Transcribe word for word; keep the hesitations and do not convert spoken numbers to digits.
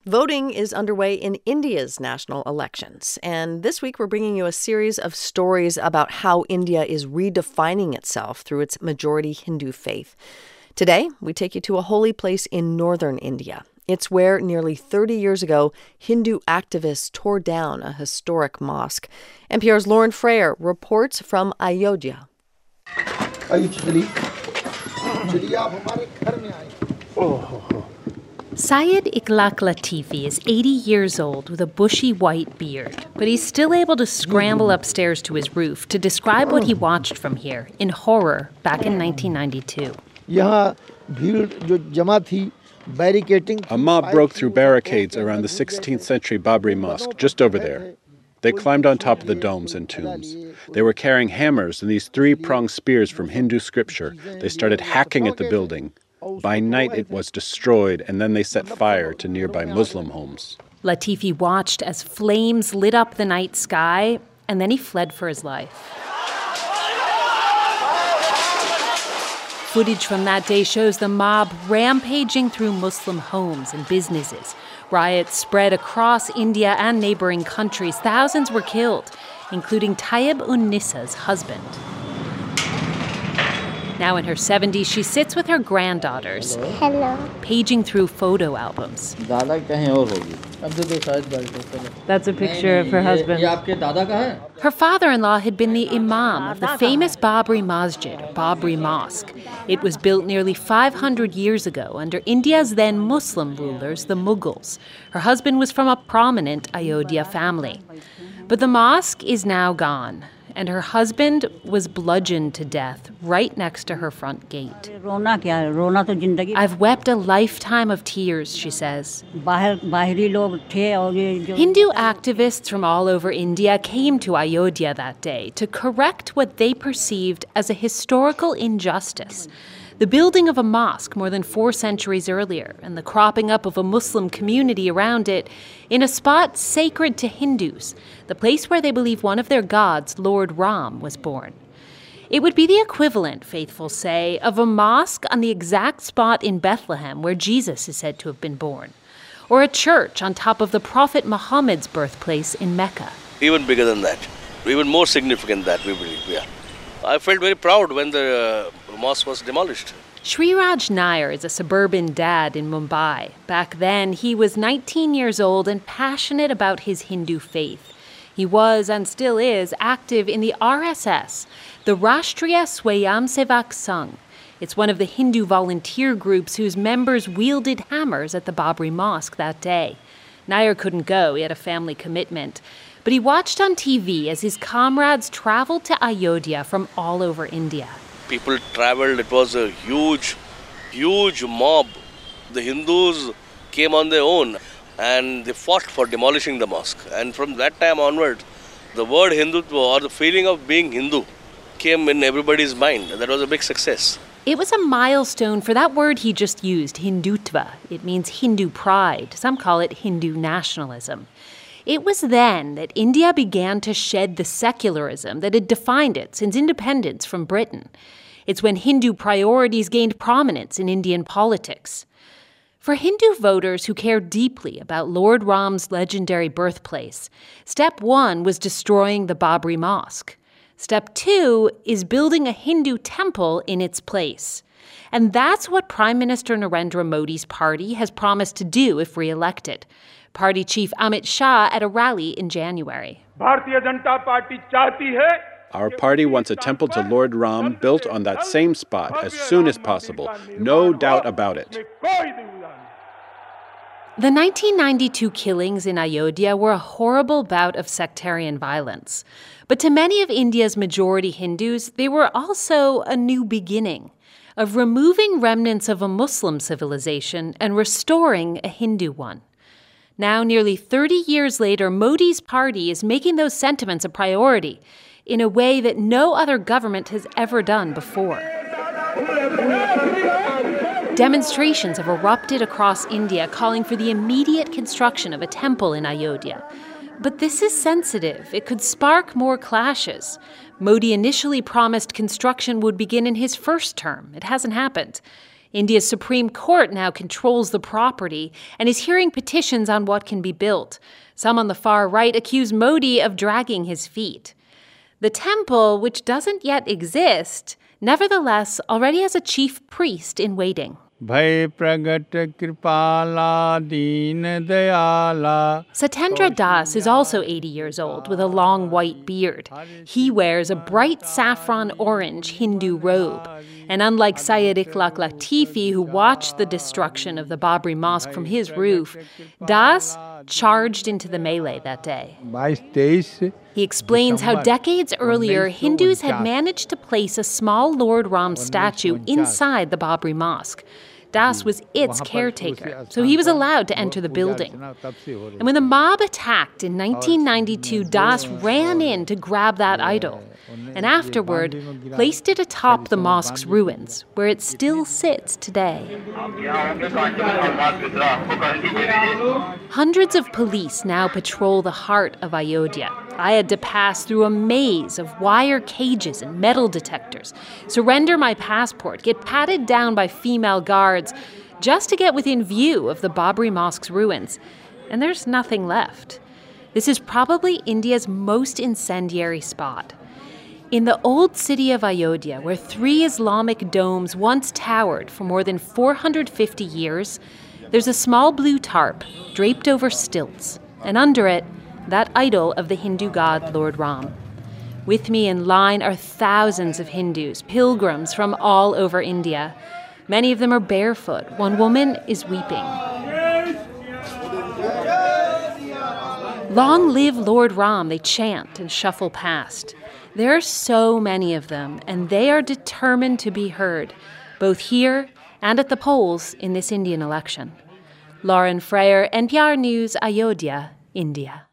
Voting is underway in India's national elections, and this week we're bringing you a series of stories about how India is redefining itself through its majority Hindu faith. Today, we take you to a holy place in northern India. It's where nearly thirty years ago, Hindu activists tore down a historic mosque. N P R's Lauren Frayer reports from Ayodhya. Syed Ikhlaq Latifi is eighty years old with a bushy white beard, but he's still able to scramble upstairs to his roof to describe what he watched from here in horror back in nineteen ninety-two. A mob broke through barricades around the sixteenth century Babri Mosque, just over there. They climbed on top of the domes and tombs. They were carrying hammers and these three-pronged spears from Hindu scripture. They started hacking at the building. By night, it was destroyed, and then they set fire to nearby Muslim homes. Latifi watched as flames lit up the night sky, and then he fled for his life. Footage from that day shows the mob rampaging through Muslim homes and businesses. Riots spread across India and neighboring countries. Thousands were killed, including Tayyib-un-Nissa's husband. Now in her seventies, she sits with her granddaughters, Hello. paging through photo albums. That's a picture of her husband. Her father-in-law had been the imam of the famous Babri Masjid, or Babri Mosque. It was built nearly five hundred years ago under India's then Muslim rulers, the Mughals. Her husband was from a prominent Ayodhya family. But the mosque is now gone, and her husband was bludgeoned to death right next to her front gate. I've wept a lifetime of tears, she says. Hindu activists from all over India came to Ayodhya that day to correct what they perceived as a historical injustice. The building of a mosque more than four centuries earlier and the cropping up of a Muslim community around it in a spot sacred to Hindus, the place where they believe one of their gods, Lord Ram, was born. It would be the equivalent, faithful say, of a mosque on the exact spot in Bethlehem where Jesus is said to have been born, or a church on top of the Prophet Muhammad's birthplace in Mecca. Even bigger than that, even more significant than that, we believe, yeah. I felt very proud when the uh, mosque was demolished. Sriraj Nair is a suburban dad in Mumbai. Back then, he was nineteen years old and passionate about his Hindu faith. He was, and still is, active in the R S S, the Rashtriya Swayamsevak Sangh. It's one of the Hindu volunteer groups whose members wielded hammers at the Babri Mosque that day. Nair couldn't go, he had a family commitment. But he watched on T V as his comrades traveled to Ayodhya from all over India. People traveled. It was a huge, huge mob. The Hindus came on their own and they fought for demolishing the mosque. And from that time onward, the word Hindutva or the feeling of being Hindu came in everybody's mind. That was a big success. It was a milestone for that word he just used, Hindutva. It means Hindu pride. Some call it Hindu nationalism. It was then that India began to shed the secularism that had defined it since independence from Britain. It's when Hindu priorities gained prominence in Indian politics. For Hindu voters who care deeply about Lord Ram's legendary birthplace, step one was destroying the Babri Mosque. Step two is building a Hindu temple in its place. And that's what Prime Minister Narendra Modi's party has promised to do if re-elected. Party chief Amit Shah at a rally in January. Our party wants a temple to Lord Ram built on that same spot as soon as possible. No doubt about it. The nineteen ninety-two killings in Ayodhya were a horrible bout of sectarian violence. But to many of India's majority Hindus, they were also a new beginning of removing remnants of a Muslim civilization and restoring a Hindu one. Now, nearly thirty years later, Modi's party is making those sentiments a priority in a way that no other government has ever done before. Demonstrations have erupted across India calling for the immediate construction of a temple in Ayodhya. But this is sensitive. It could spark more clashes. Modi initially promised construction would begin in his first term. It hasn't happened. India's Supreme Court now controls the property and is hearing petitions on what can be built. Some on the far right accuse Modi of dragging his feet. The temple, which doesn't yet exist, nevertheless already has a chief priest in waiting. Satyendra Das is also eighty years old with a long white beard. He wears a bright saffron orange Hindu robe. And unlike Syed Ikhlaq Latifi, who watched the destruction of the Babri Mosque from his roof, Das charged into the melee that day. He explains how decades earlier, Hindus had managed to place a small Lord Ram statue inside the Babri Mosque. Das was its caretaker, so he was allowed to enter the building. And when the mob attacked in nineteen ninety-two, Das ran in to grab that idol, and afterward placed it atop the mosque's ruins, where it still sits today. Hundreds of police now patrol the heart of Ayodhya. I had to pass through a maze of wire cages and metal detectors, surrender my passport, get patted down by female guards, just to get within view of the Babri Mosque's ruins. And there's nothing left. This is probably India's most incendiary spot. In the old city of Ayodhya, where three Islamic domes once towered for more than four hundred fifty years, there's a small blue tarp draped over stilts, and under it, that idol of the Hindu god Lord Ram. With me in line are thousands of Hindus, pilgrims from all over India. Many of them are barefoot. One woman is weeping. Long live Lord Ram, they chant and shuffle past. There are so many of them, and they are determined to be heard, both here and at the polls in this Indian election. Lauren Freyer, N P R News, Ayodhya, India.